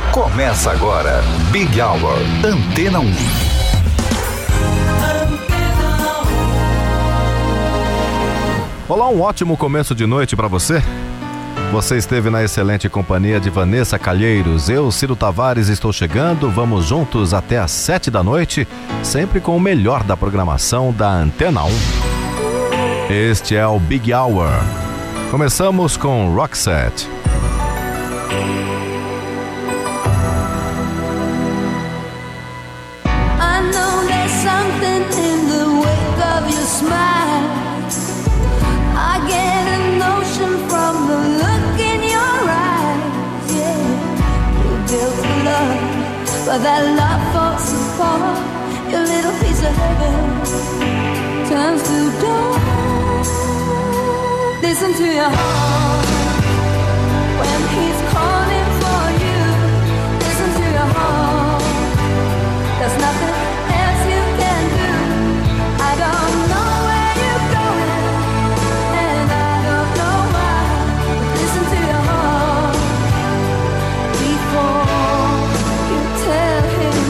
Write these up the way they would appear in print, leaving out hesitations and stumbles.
Começa agora, Big Hour, Antena 1. Olá, um ótimo começo de noite para você. Você esteve na excelente companhia de Vanessa Calheiros. Eu, Ciro Tavares, estou chegando. Vamos juntos até às 7 da noite, sempre com o melhor da programação da Antena 1. Este é o Big Hour. Começamos com Roxette. But that love falls apart. Your little piece of heaven turns to dawn. Listen to your heart when he's calling for you. Listen to your heart. There's nothing else you can do. I don't know where you're going, and I don't know why. Listen to your heart before tell him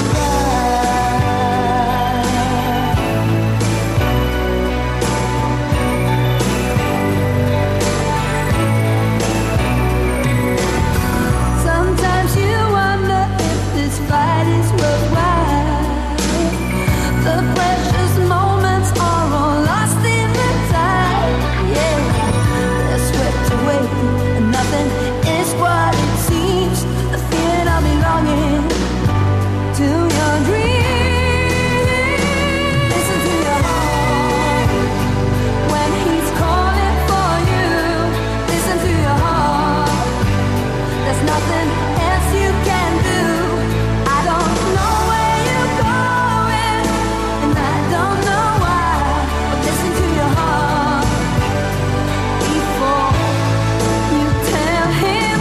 sometimes you wonder if this fight is worthwhile. The precious moments are all lost in the tide. Yeah, they're swept away and nothing is what it seems. The feeling of belonging to your dreams. Listen to your heart when he's calling for you. Listen to your heart. There's nothing else you can do. I don't know where you're going, and I don't know why. But listen to your heart before you tell him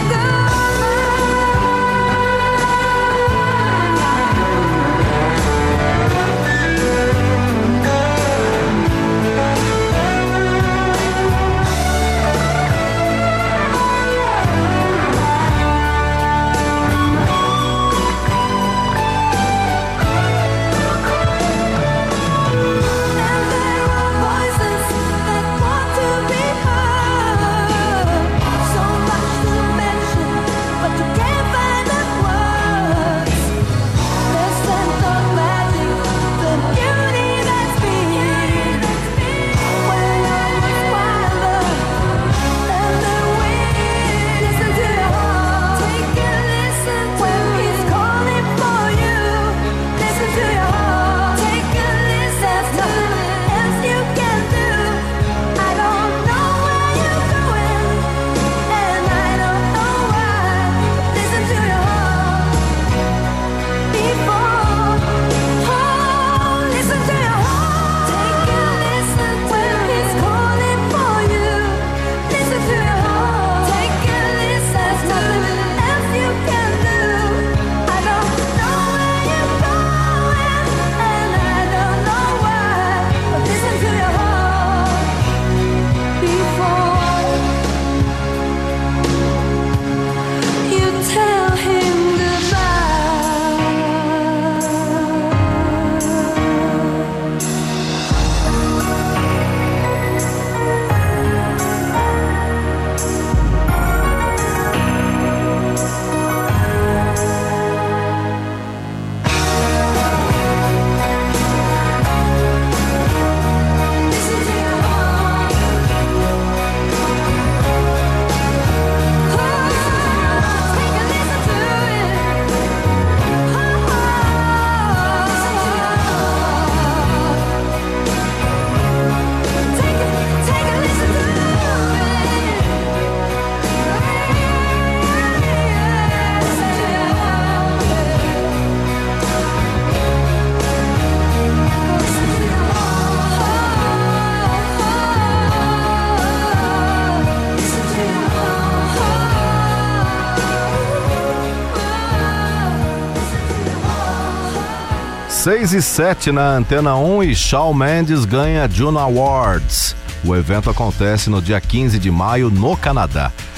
Seis e 7 na Antena 1 e Shawn Mendes ganha Juno Awards. O evento acontece no dia 15 de maio no Canadá.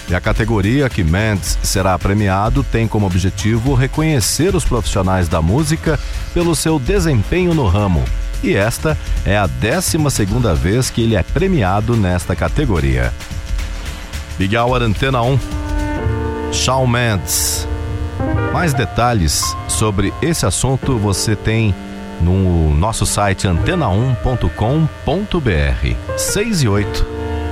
E a categoria que Mendes será premiado tem como objetivo reconhecer os profissionais da música pelo seu desempenho no ramo. E esta é a 12ª vez que ele é premiado nesta categoria. Big Hour Antena 1, Shawn Mendes. Mais detalhes sobre esse assunto você tem no nosso site antena1.com.br. 6 e 8.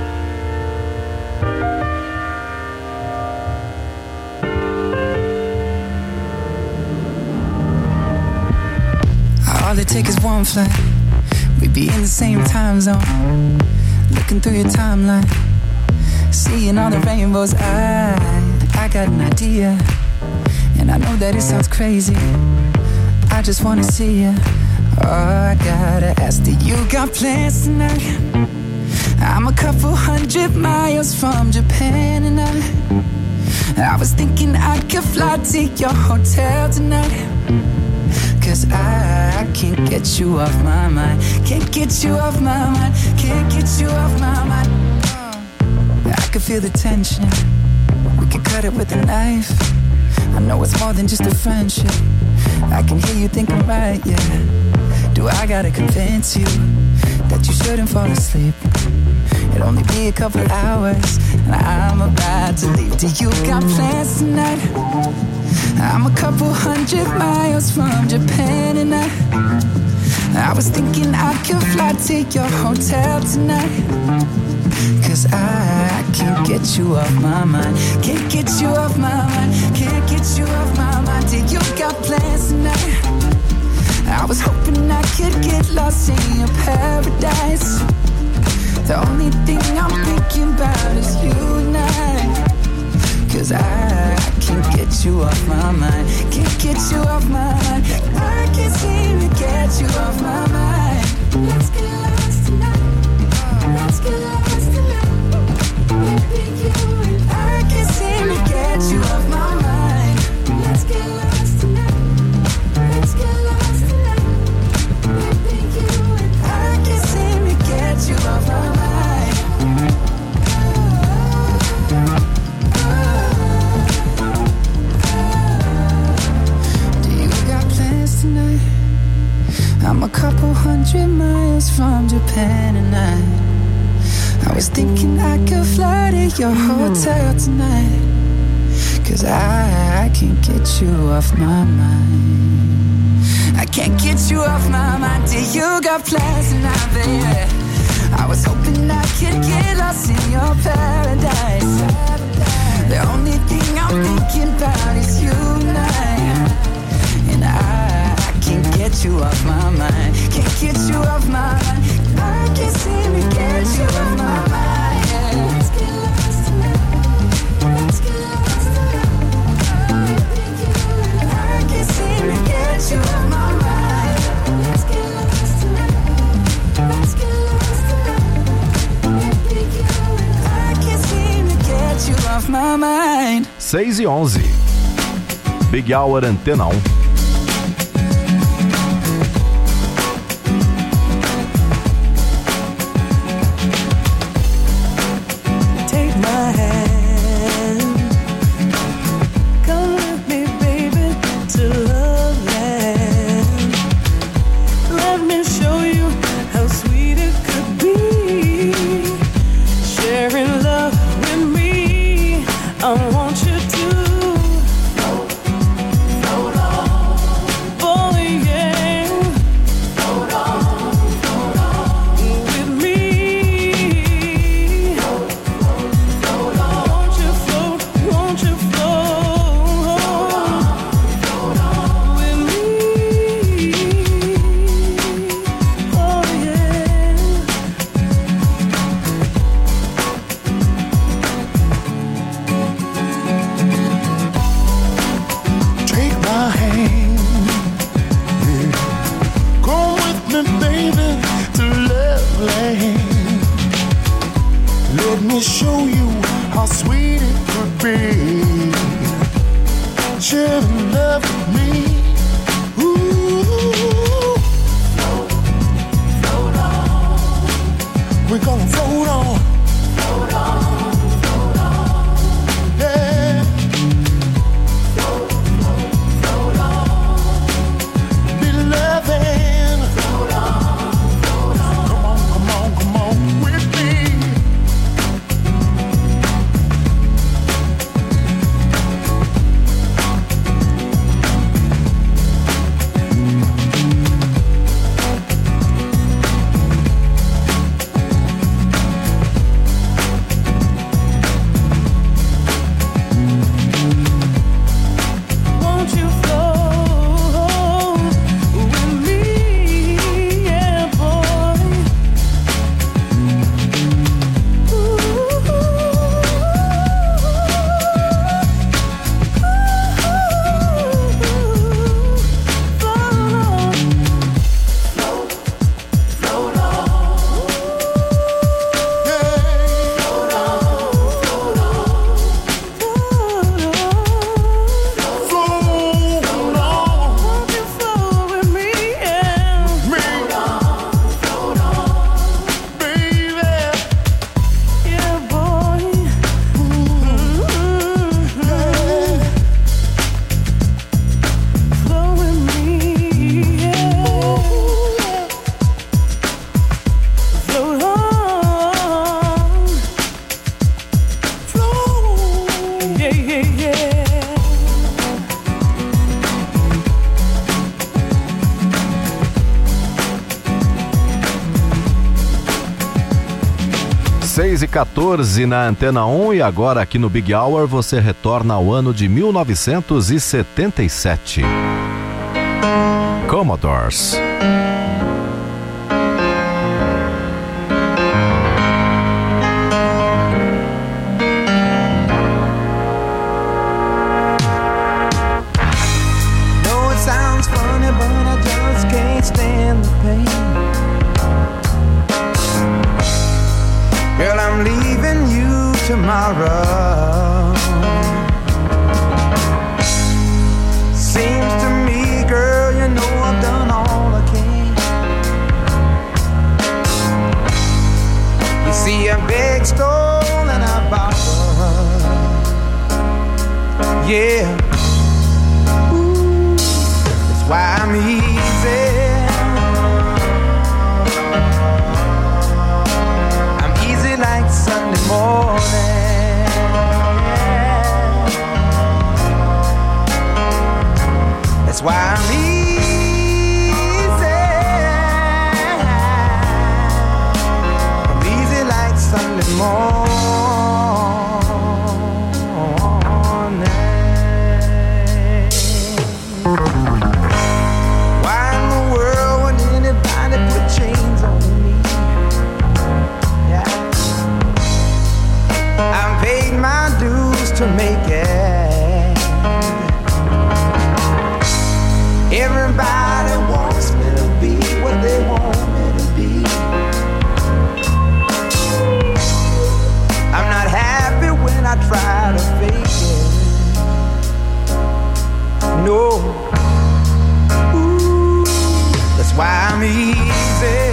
All it takes is one flight. We'd be in the same time zone. Looking through your timeline, seeing all the rainbows. I got an idea, and I know that it sounds crazy. I just wanna see you. Oh, I gotta ask, do you got plans tonight? I'm a couple 100 miles from Japan, and I was thinking I could fly to your hotel tonight. 'Cause I can't get you off my mind. Can't get you off my mind. Can't get you off my mind. I can feel the tension. We could cut it with a knife. I know it's more than just a friendship. I can hear you thinking right, yeah. Do I gotta convince you that you shouldn't fall asleep? It'll only be a couple hours and I'm about to leave. Do you got plans tonight? I'm a couple 100 miles from Japan, and I was thinking I could fly to your hotel tonight. 'Cause I can't get you off my mind. Can't get you off my mind. Can't get you off my mind. Do you got plans tonight? I was hoping I could get lost in your paradise. The only thing I'm thinking about is you and I. 'Cause I can't get you off my mind. Can't get you off my mind. I can't seem to get you off my mind. Let's get lost tonight. Let's get lost tonight. Maybe you and I can't seem to get you off my mind. Let's get lost tonight. Let's get lost tonight. Maybe you and I can't seem to get you off my mind. Tonight. I'm a couple 100 miles from Japan, and I was thinking I could fly to your hotel tonight. 'Cause I can't get you off my mind. I can't get you off my mind. Do you got plans tonight, baby? I was hoping I could get lost in your paradise. The only thing I'm thinking about is you and I can't get you off my mind. Can't get you off my mind. I can't seem to get you off my mind. Let's get lost tonight. Let's get lost tonight. I can't seem to get you off my mind. Let's get lost tonight. Let's get lost tonight. I can't seem to get you off my mind. 6 e 11. Big Hour Antena 1. We're gonna float on. 6h14 na Antena 1 e agora aqui no Big Hour você retorna ao ano de 1977. Commodores. Stand the pain. Girl, I'm leaving you tomorrow. Seems to me, girl, you know I've done all I can. You see, I beg, stole, and I borrowed. Yeah. Ooh, that's why I'm easy. Like Sunday morning. That's why I'm easy. I'm easy like Sunday morning. Why in the world would anybody put chains on me? Paid my dues to make it. Everybody wants me to be what they want me to be. I'm not happy when I try to fake it. No. Ooh, that's why I'm easy.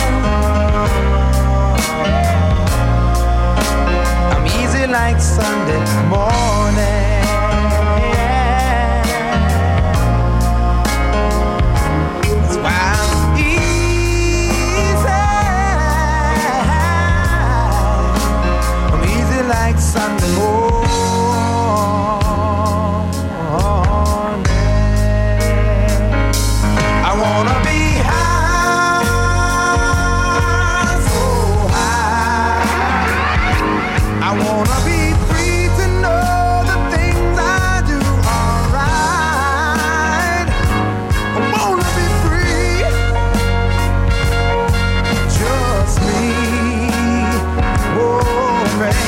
Like Sunday morning. That's why I'm easy. I'm easy like Sunday morning. I wanna be high, so high. I wanna be free to know the things I do are right. I wanna be free, just me, oh man.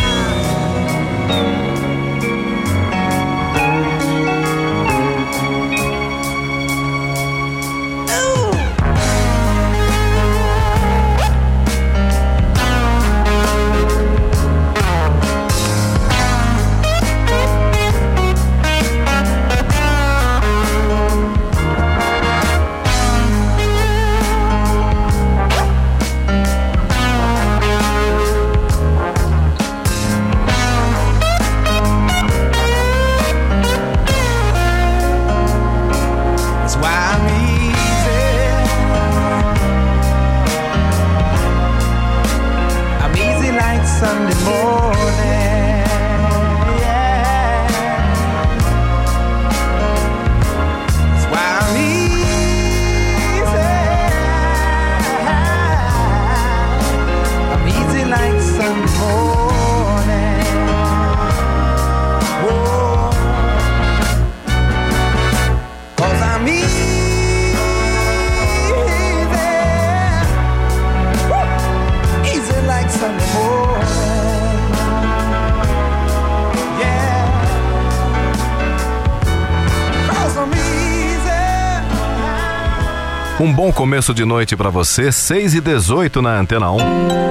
Sunday morning, yeah. That's why I'm easy. I'm easy like Sunday morning. Whoa. 'Cause I'm easy. Woo. Easy like Sunday morning. Um bom começo de noite para você, 6h18 na Antena 1.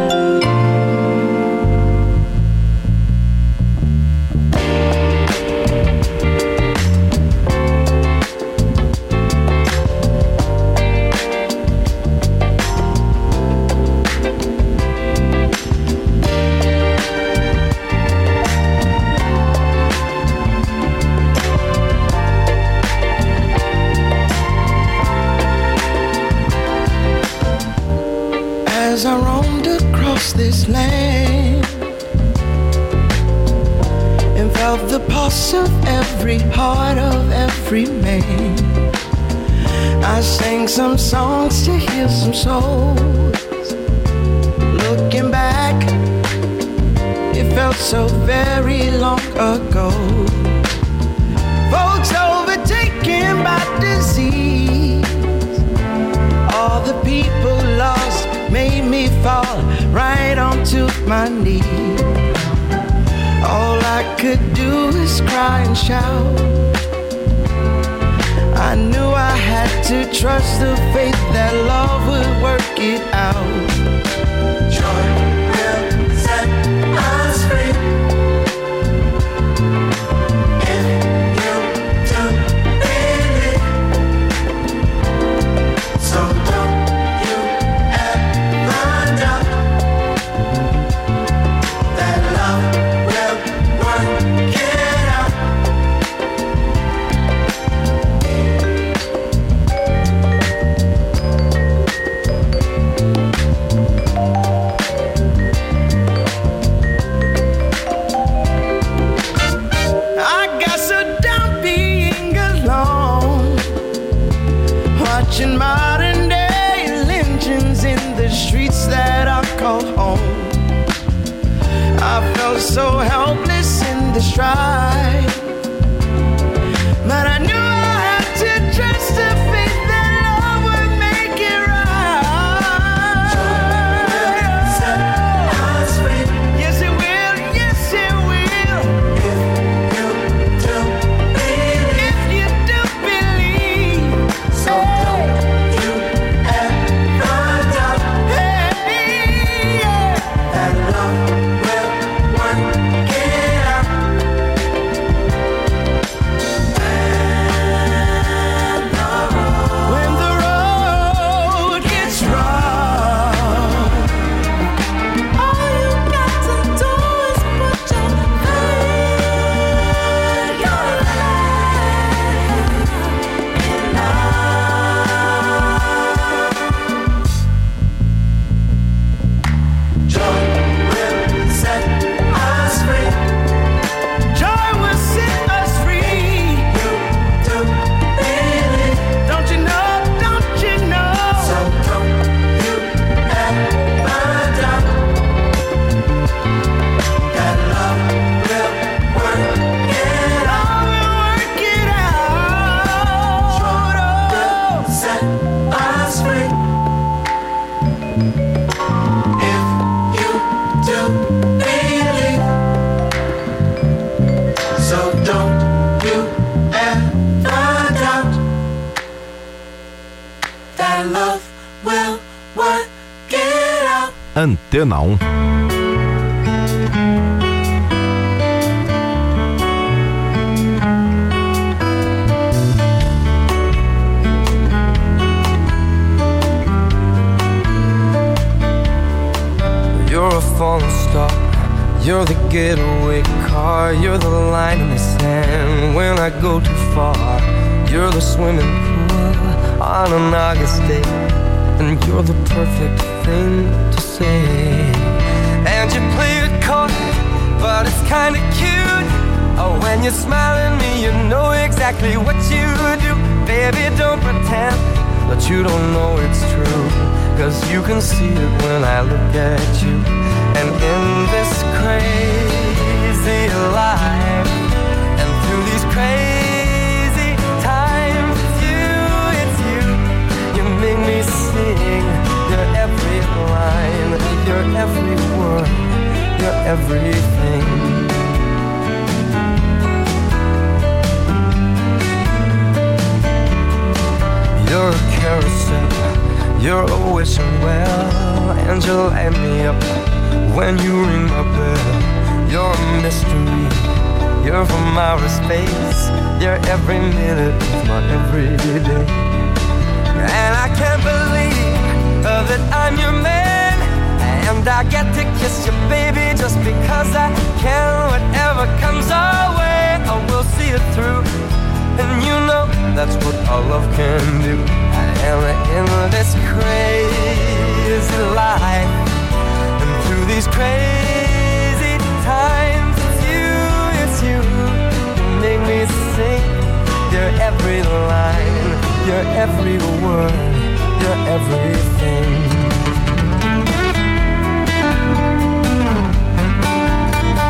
As I roamed across this land and felt the pulse of every heart of every man, I sang some songs to heal some souls. Looking back felt so very long ago. Folks overtaken by disease, all the people lost made me fall right onto my knees. All I could do is cry and shout. I knew I had to trust the faith that love would work it out. Joy will set us free. If you do believe, so don't you ever doubt that love will work it out. I got so down being alone, watching modern day lynchings in the streets that I call home. I felt so helpless in the strife, but I knew I had to trust the faith that love would make it right. Set us free. Yes, it will. Yes, it will. If you do believe, so don't you ever doubt. Hey, yeah, that love will work it out. When the road gets rough, all you got to do is put your faith, your life in love. Joy will set us free. Joy will set us free. You do believe. Don't you know? Don't you know? So don't you ever doubt that love will work it out. Love will work it out. Joy will set us free. If you do believe, so don't you ever doubt that love will work it out. Antena 1. You're a falling star, you're the getaway car, you're the line in the sand when I go too far. You're the swimming pool on an August day, and you're the perfect thing to say. And you play it coy, but it's kinda cute. Oh, when you smile at me, you know exactly what you do. Baby, don't pretend that you don't know it's true, 'cause you can see it when I look at you. And in this crazy life, and through these crazy times, it's you, you make me sing your every line, your every word, your everything. You're a carousel, you're a wishing well, and you light me up when you ring my bell. You're a mystery, you're from outer space, you're every minute of my everyday. And I can't believe that I'm your man, and I get to kiss you, baby, just because I can. Whatever comes our way, I will see it through. And you know that's what our love can do. And in this crazy life, and through these crazy times, it's you, you make me sing your every line, your every word, your everything.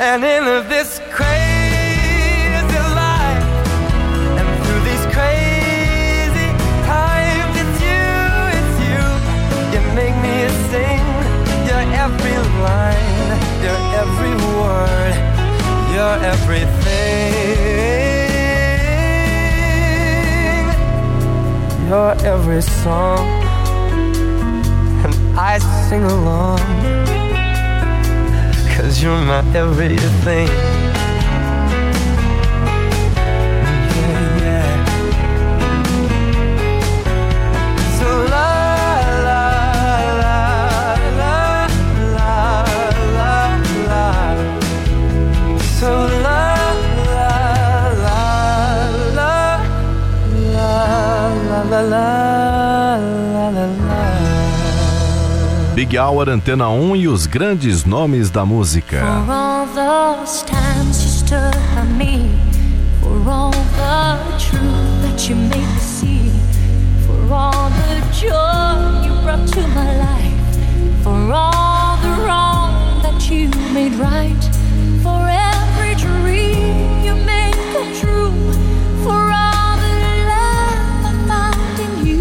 And in this crazy life, and through these crazy times, it's you, you make me sing your every line, your every word, your everything, your every song, and I sing along. 'Cause you're my everything. Yeah, yeah. So la la la la la la la. So la la la la la la la la la. Big Hour, Antena 1 e os grandes nomes da música. For all those times you stood by me, for all the truth that you made me see, for all the joy you brought to my life, for all the wrong that you made right, for every dream you made come true, for all the love I found in you.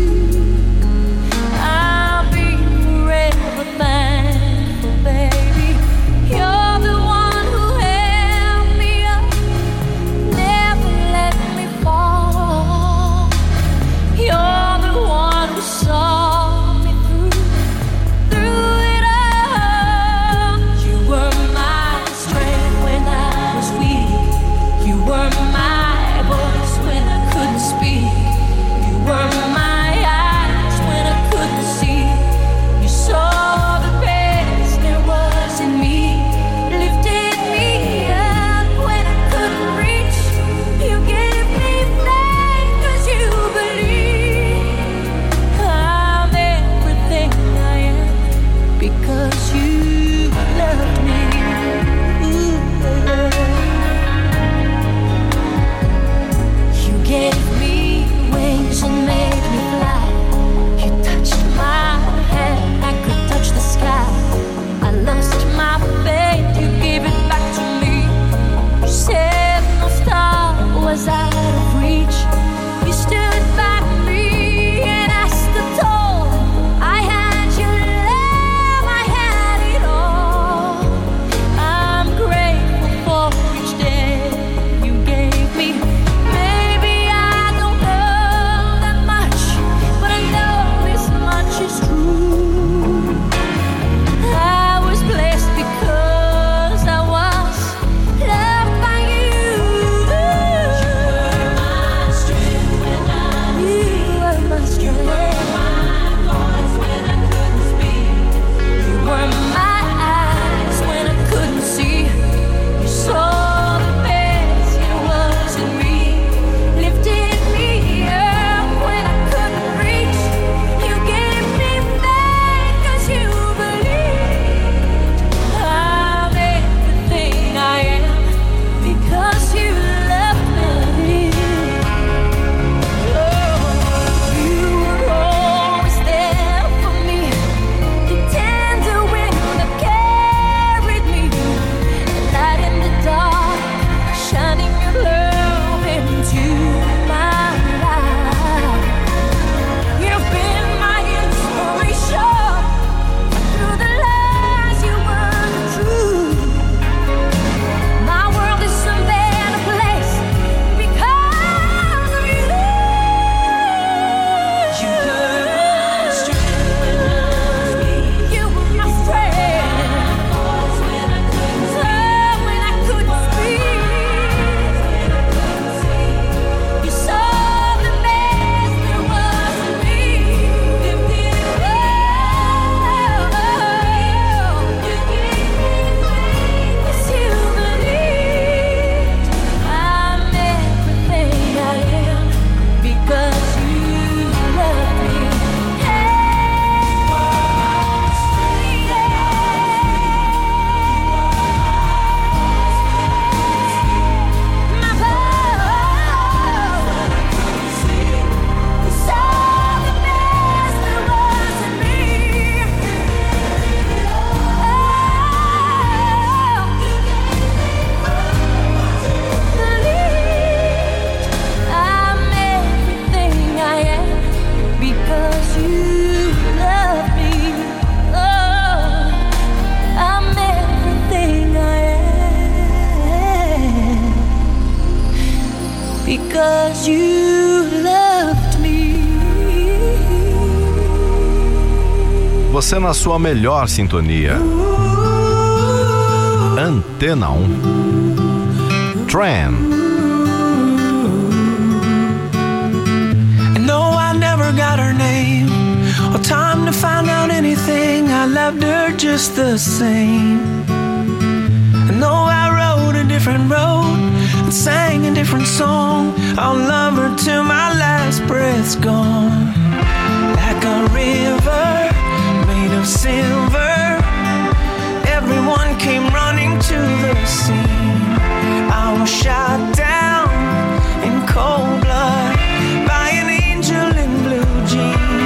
I'll be forever thankful, baby. You're the one who held me up, never let me fall. You're the one who saw Você na sua melhor sintonia. Antena 1. Tran. No, I never got her name or time to find out anything. I loved her just the same. No, I rode a different road and sang a different song. I'll love her till my last breath's gone. Like a river made of silver, everyone came running to the scene. I was shot down in cold blood by an angel in blue jeans.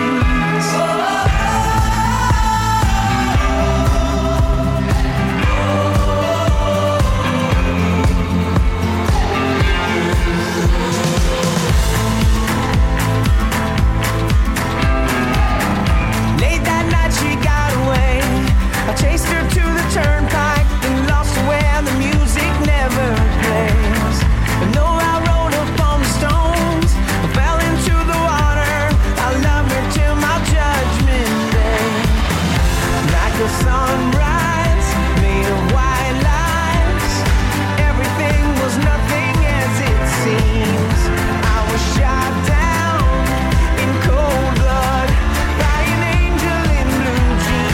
I chased her to the turnpike and lost her where the music never plays. But no, I rode upon the stones, I fell into the water. I loved her till my judgment day. Like a sunrise made of white lights, everything was nothing as it seems. I was shot down in cold blood by an angel in blue jeans.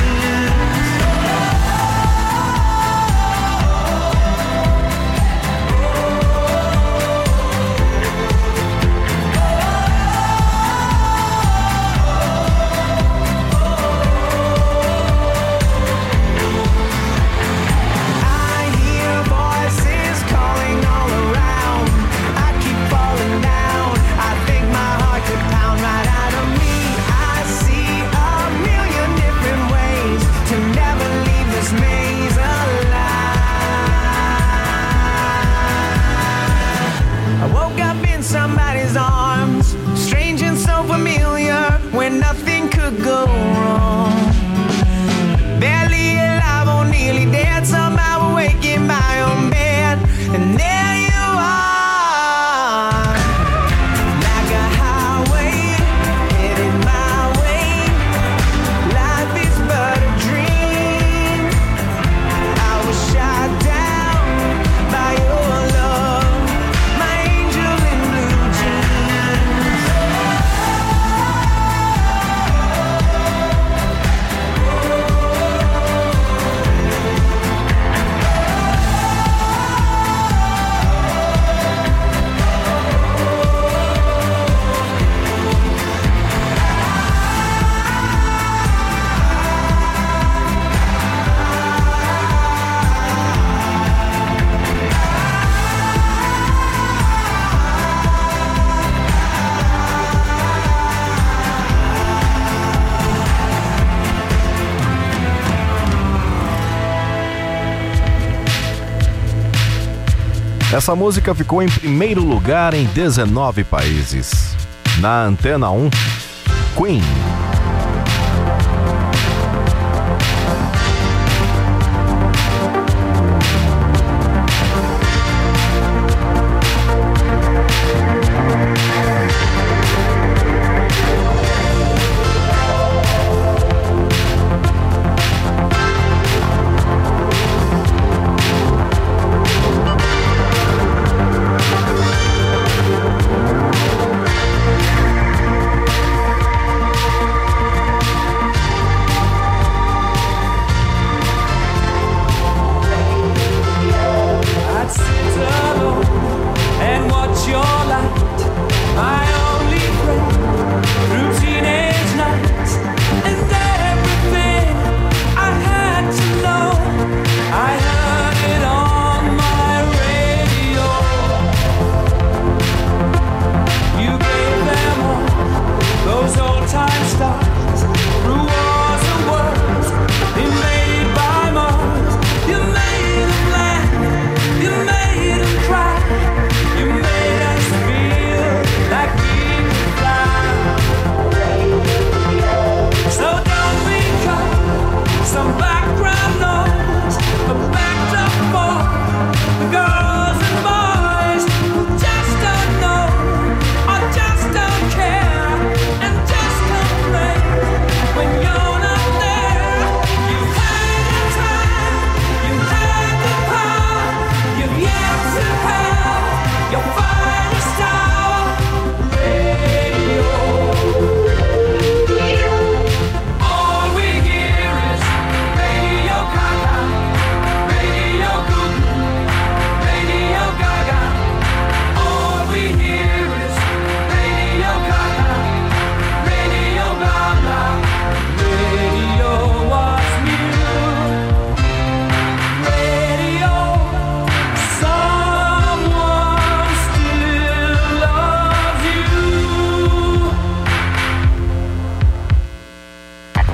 Somebody's arms, strange and so familiar, where nothing could go wrong. Barely alive or nearly dead, somehow awake in my own bed, and there you are, like a highway headed my way. Life is but a dream. I was shot down by your love, my angel in blue jeans. Essa música ficou em primeiro lugar em 19 países. Na Antena 1, Queen.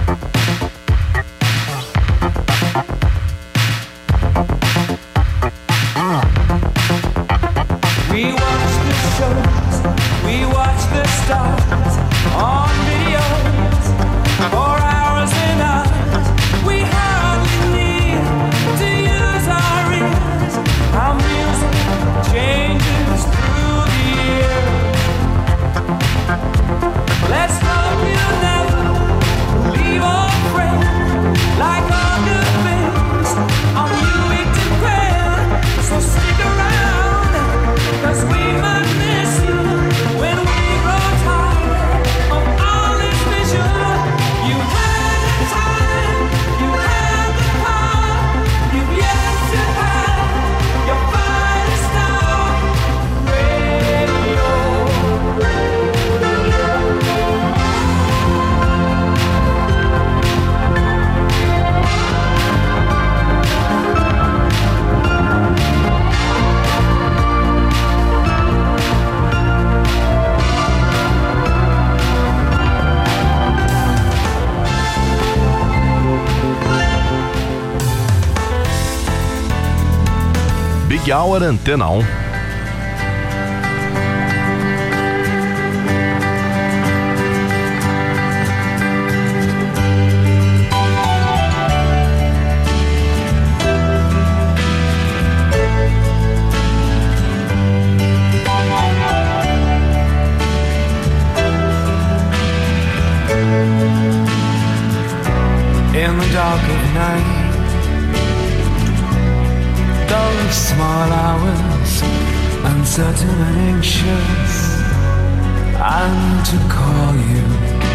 We watch the shows, we watch the stars on videos for hours and hours. We hardly need to use our ears. Our music changes through the year. Let's hope you'll never leave our friend. Like all good things, on you it depends. So stick around, 'cause we might miss you when we grow tired of all this vision. You had the time, you had the power, you've yet to have your finest hour. Radio. Big Hour Antena 1. In the dark of night, those small hours, uncertain and anxious, I need to call you.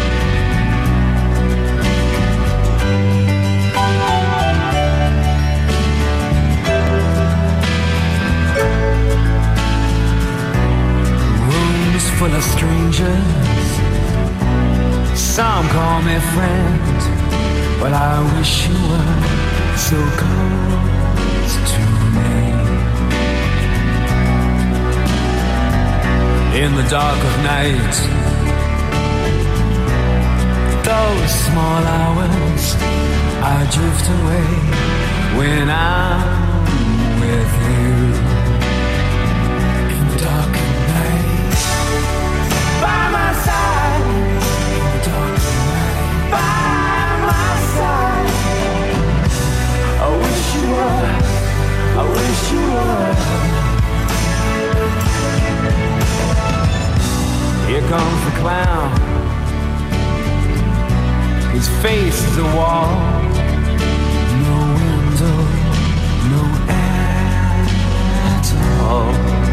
Rooms full of strangers, some call me friend, but I wish you were so close to me. In the dark of night, those small hours, I drift away when I'm with you. In the dark of night, by my side. In the dark of night, by my side. I wish you were, I wish you were. Here comes the clown. His face is a wall. No window, no air at all.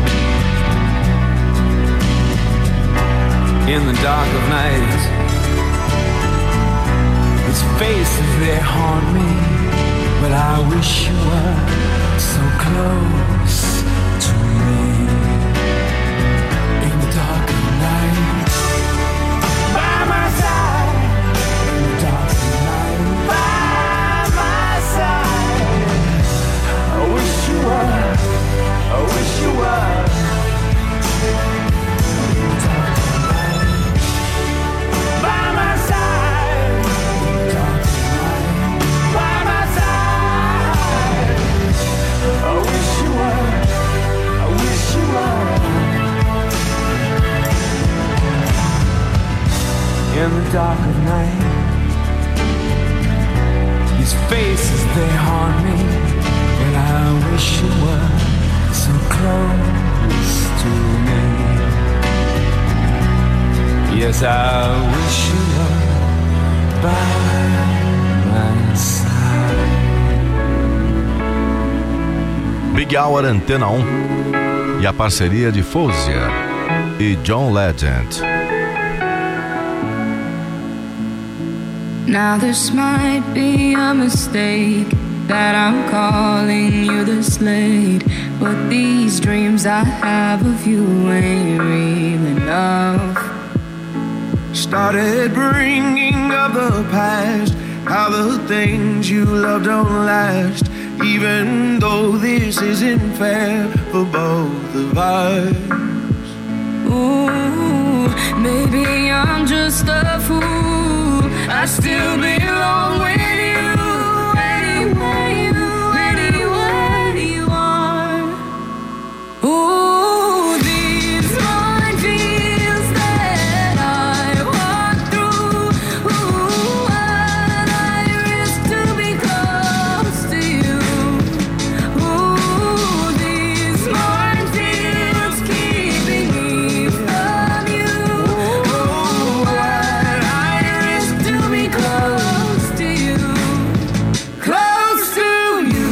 In the dark of night, his face is there, haunt me. But I wish you were so close to me. In the dark of night, by my side. In the dark of night, by my side. I wish you were, I wish you were. In the dark of night, by my side. In the dark of night, by my side. I wish you were, I wish you were. In the dark of night, his face is there, haunt me. But I wish you were so close to me. Yes, I wish you were by my side. Big Hour Antena 1 e a parceria de Fozia e John Legend. Now this might be a mistake that I'm calling you this late, but these dreams I have of you ain't real enough. Started bringing up the past, how the things you love don't last, even though this isn't fair for both of us. Ooh, maybe I'm just a fool I still belong with you anywhere you are. Ooh, these minefields that I walk through. Ooh, what I risk to be close to you. Ooh, these minefields keeping me from you. Ooh, what I risk to be close to you. Close to you.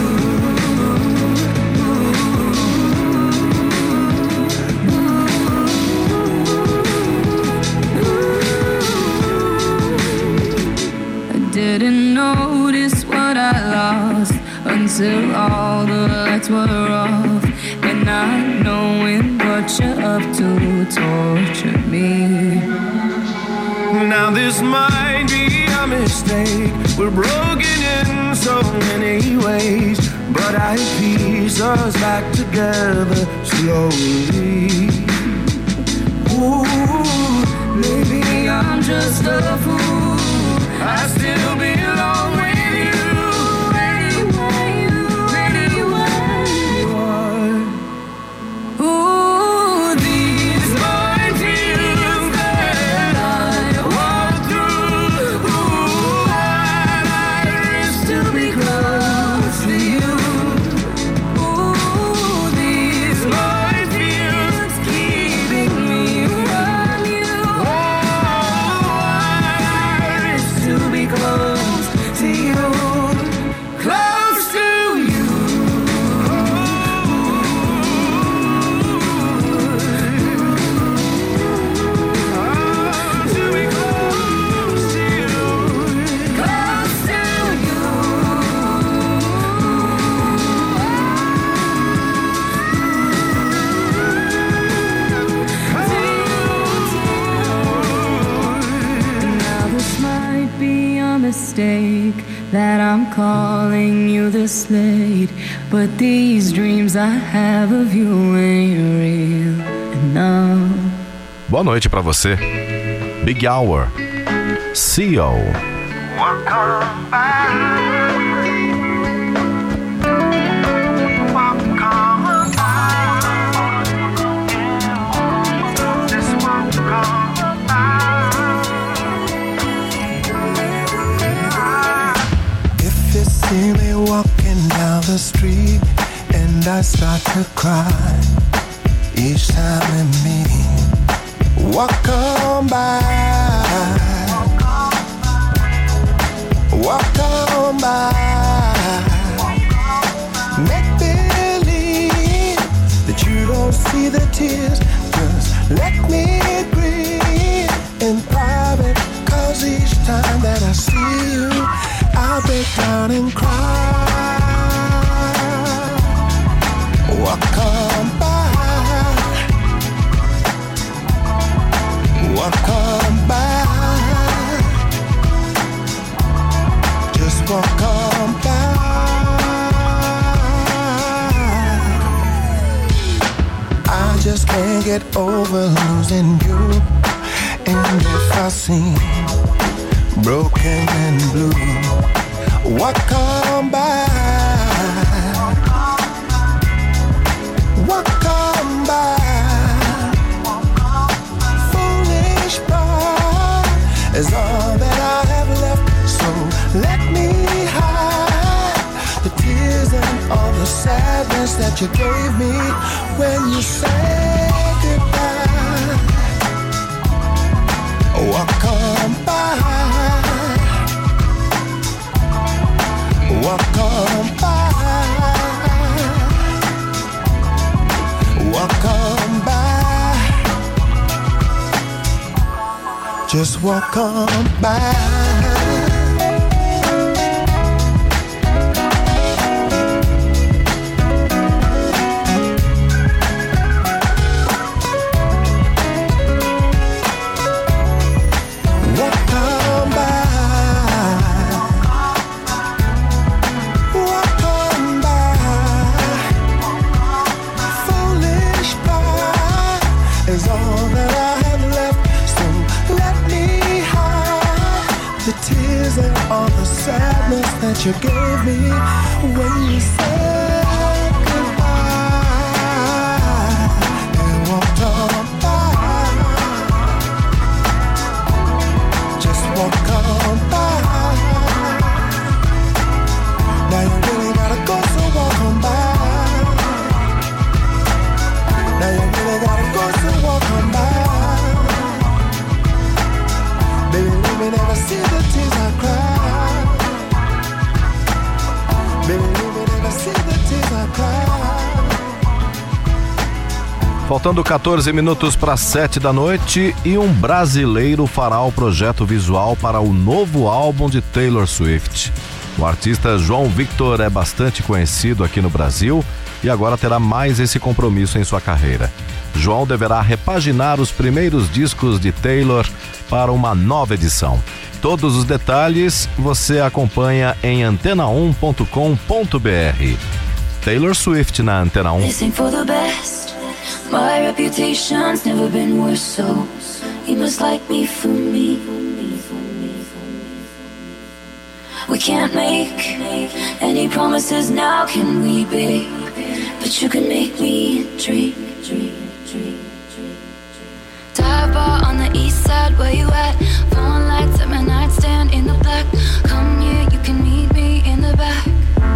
I didn't notice what I lost until all the lights were off, and not knowing what you're up to tortured me. Now this might be a mistake. We're broken in so many ways, but I piece us back together slowly. Ooh, Maybe I'm just a fool. I still belong with you anywhere you are. Ooh, these minefields that I walk through. Ooh, what I risk to be close to you. Ooh, these minefields keeping me from you. To be close to you, close to you. To be close to you, close to you. Now this might be a mistake that I'm calling you this late, but these dreams I have of you ain't real enough. Boa noite pra você. Big Hour. CEO. If you see me walking down the street and I start to cry each time we meet, walk on by, walk on by. Make believe that you don't see the tears. Just let me breathe in private, 'cause each time that I see you, I'll break down and cry. Walk on by, walk on by, just walk on by. I just can't get over losing you, and if I seem broken and blue, walk on by, walk on by. Foolish pride is all that I have left, so let me hide the tears and all the sadness that you gave me when you said goodbye. Walk on by, walk on by, walk on by, just walk on by. The that you gave me when you said goodbye and walked on by. Just walk on by. Now you really gotta go, so walk on by. Now you really gotta go, so walk on by. Baby, let me never see the tears I cry. Baby, let me never see the tears I cry. Faltando 14 minutos para 7 da noite e um brasileiro fará o projeto visual para o novo álbum de Taylor Swift. O artista João Victor é bastante conhecido aqui no Brasil e agora terá mais esse compromisso em sua carreira. João deverá repaginar os primeiros discos de Taylor para uma nova edição. Todos os detalhes você acompanha em antena1.com.br. Taylor Swift na Antena 1. Listen for the best. My reputation's never been worse, so you must like me for me. We can't make any promises now, can we, babe? But you can make me dream. Dive bar on the east side, where you at? Phone lights at my nightstand in the black. Come here, you can meet me in the back.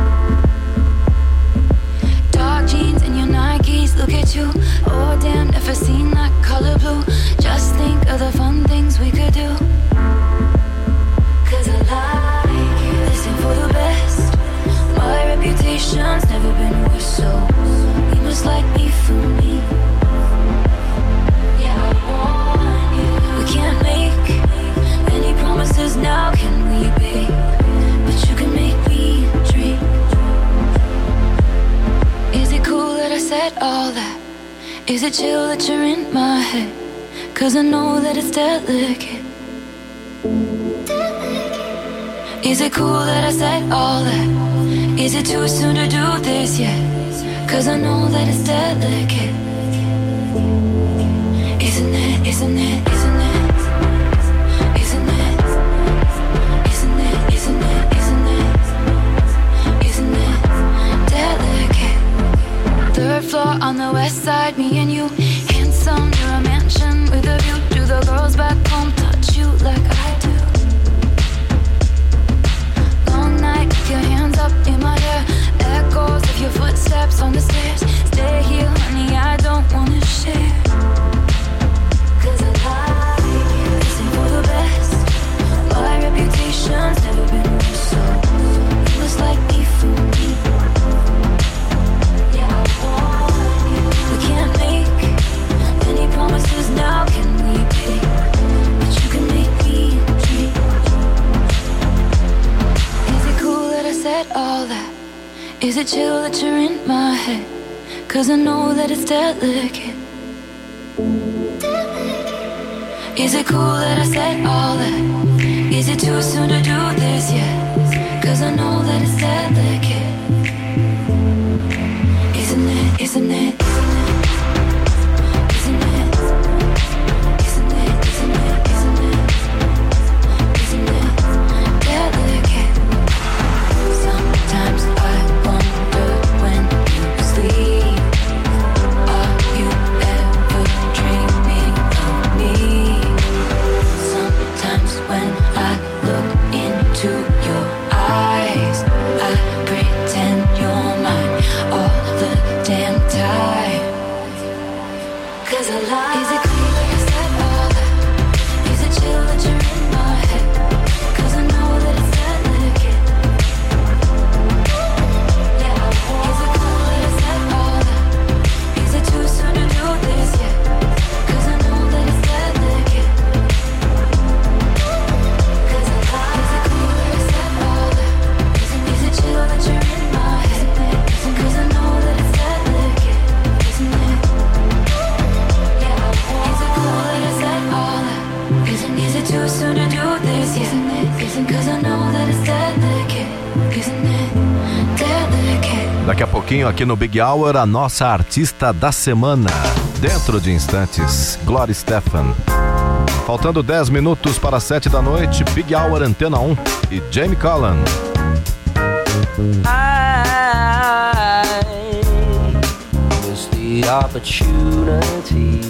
Dark jeans and your Nikes, look at you. Oh damn, never seen that color blue. Just think of the fun things we could do. Cause I like you. Listen for the best. My reputation's never been worse, so you must like me for me. Yeah, I want you. We can't make any promises now, can we, babe? But you can make me dream. Is it cool that I said all that? Is it chill that you're in my head? Cause I know that it's delicate. Is it cool that I said all that? Is it too soon to do this yet? Cause I know that it's delicate. Isn't it, isn't it, isn't it? Isn't it? Isn't it, isn't it, isn't it? Isn't it delicate? Third floor on the west side, me and you. Handsome, you're a mansion with a view. Do the girls back home touch you like I do? Keep your hands up in my hair. Echoes of your footsteps on the stairs. Stay here, honey, I don't wanna share. Cause I like you. Listen for the best. My reputation's never been worse, so you must like me for me. Yeah, I want you. We can't make any promises now, can we, babe? But you can make me dream. I said all that. Is it chill that you're in my head? Cause I know that it's delicate. Is it cool that I said all that? Is it too soon to do this yet? Cause I know that it's delicate. Isn't it, isn't it, isn't it? Isn't it? Isn't it, isn't it, isn't it? Isn't it delicate? Sometimes I wonder when you sleep, are you ever dreaming of me? Sometimes when I look into your eyes, I pretend you're mine all the damn time. Cause I lie. Is it cool that I said all that? Is it chill that you're in my head? Cause I know that it's delicate. Daqui a pouquinho aqui no Big Hour, a nossa artista da semana. Dentro de instantes, Gloria Estefan. Faltando 10 minutos para 7 da noite, Big Hour Antena 1 e Jamie Cullum. I missed the opportunity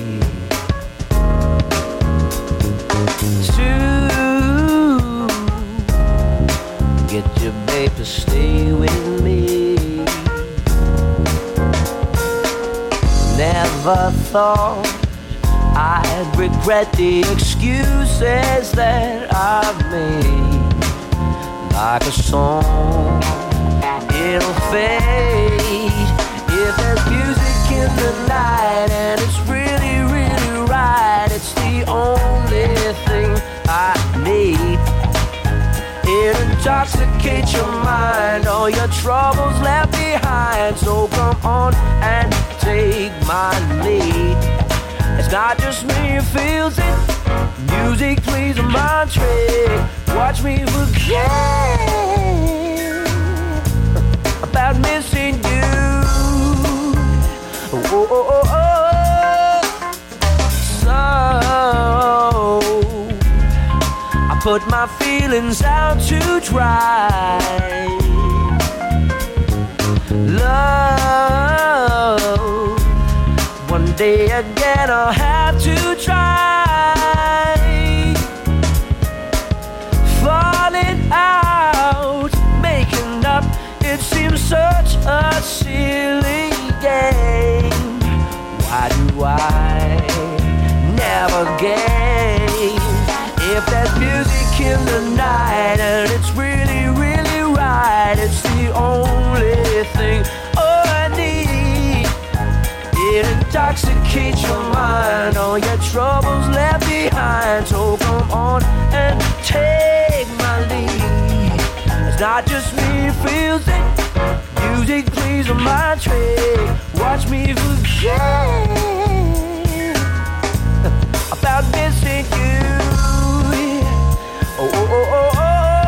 to get your babe to stay with me. Never thought I'd regret the excuses that I've made. Like a song, it'll fade. If there's music in the night and it's really, really right, it's the only thing I need. It intoxicates your mind, all your troubles left behind. So come on and take my lead. It's not just me who feels it. Music plays a mind trick. Watch me forget about missing you. Oh, oh, oh, oh. So I put my feelings out to dry. Love, one day again I'll have to try. Falling out, making up, it seems such a silly game. Why do I never gain? If there's music in the night and it's really, really right, it's the only thing I need. It intoxicates your mind, all your troubles left behind. So come on and take my lead. It's not just me who feels it. Music plays on my trick. Watch me forget about missing you. Oh, oh, oh, oh, oh.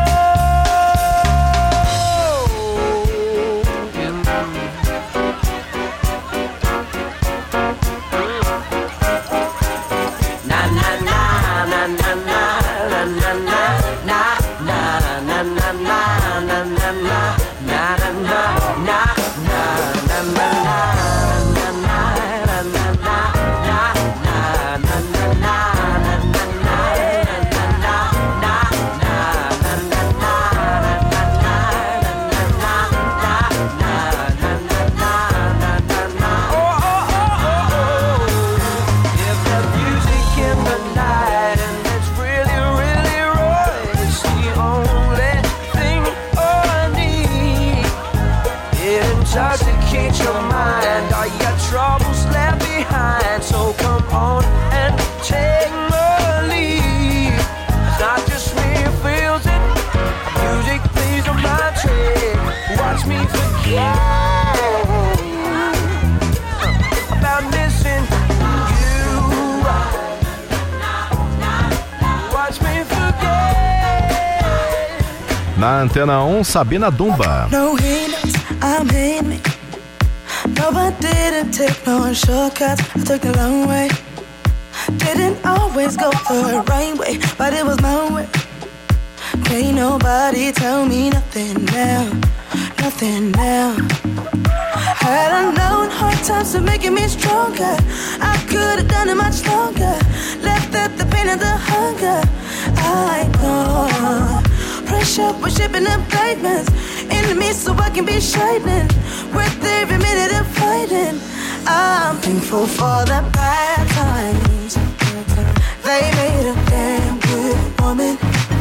Na Antena 1, Sabina Dumba. No, he knows I'm in it. No, I didn't take no shortcuts. I took the long way. Didn't always go the right way, but it was my way. Can't nobody tell me nothing now, nothing now. Had I known hard times were making me stronger, I could have done it much longer. Left at the pain and the hunger. I know pressure was shipping up diamonds into me so I can be shining. Worth every minute of fighting. I'm thankful for the bad times. They made a damn good woman.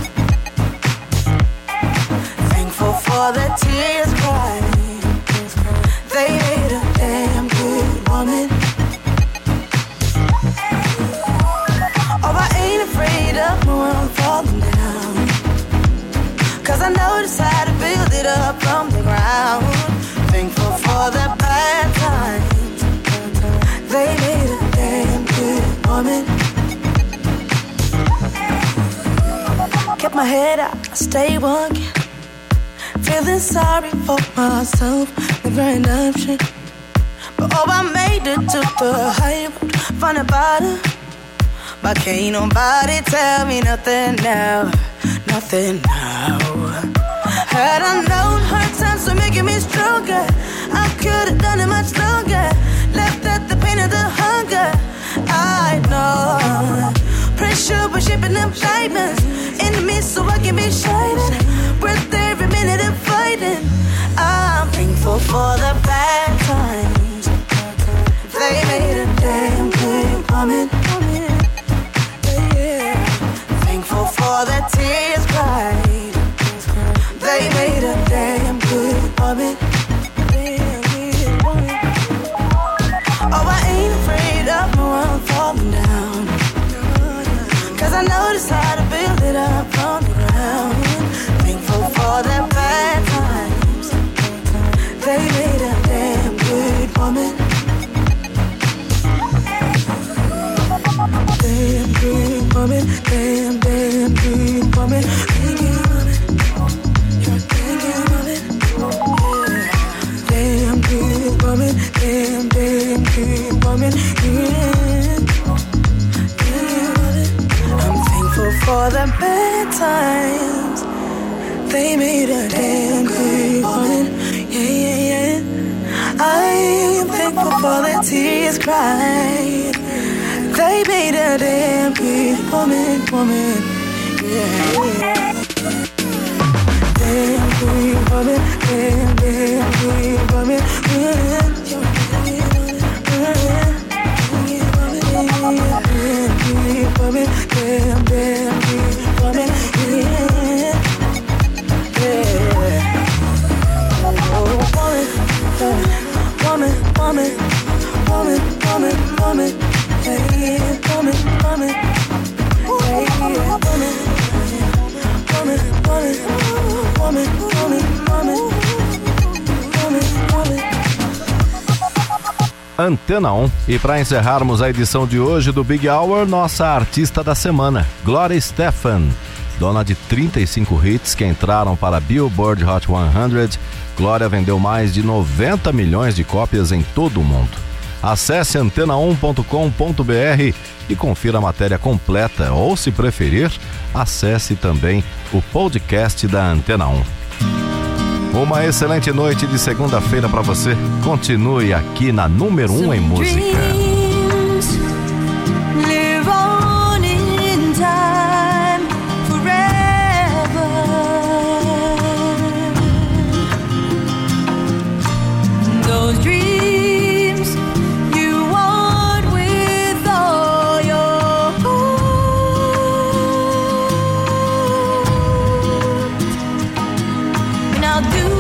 Thankful for the tears cried. They made a damn good woman. Oh, I ain't afraid of no one falling down, 'cause I noticed how to build it up from the ground. Thankful for the bad times. They made a damn good woman. Kept my head up, I stay walking. Feeling sorry for myself, the grand option. But oh, I made it to the high road from the bottom. But can't nobody tell me nothing now, nothing now. Had I known hard times were should be shipping them diamonds in the mist so I can be shining. Worth every minute of fighting. I'm thankful for the bad times. They made a damn good woman. Yeah. Thankful for the tears cried. They made a damn good woman. Oh, I ain't afraid of no one falling down. Cause I know just how to build it up from the ground. Thankful for the bad times. They made a damn good woman. Damn good woman. Damn, damn good woman. Damn good woman. You're a damn good woman. Yeah. Damn good woman. Damn, damn good woman. Yeah. I'm thankful for the bad times. They made a damn good woman. Yeah, yeah, yeah. I'm thankful for the tears cried. They made a damn good woman, woman. Yeah, yeah. Damn good woman. Damn, damn good woman. Yeah. Damn, damn good woman, yeah, yeah. Oh, woman, woman, woman, woman, woman, woman, yeah, woman, woman, yeah, woman, woman, woman, woman, woman, woman, woman. Antena 1. E para encerrarmos a edição de hoje do Big Hour, nossa artista da semana, Gloria Estefan. Dona de 35 hits que entraram para a Billboard Hot 100, Gloria vendeu mais de 90 milhões de cópias em todo o mundo. Acesse antena1.com.br e confira a matéria completa, ou se preferir, acesse também o podcast da Antena 1. Uma excelente noite de segunda-feira para você. Continue aqui na número 1 em música. Live on in time forever. Those dreams you want with all your heart. And I'll do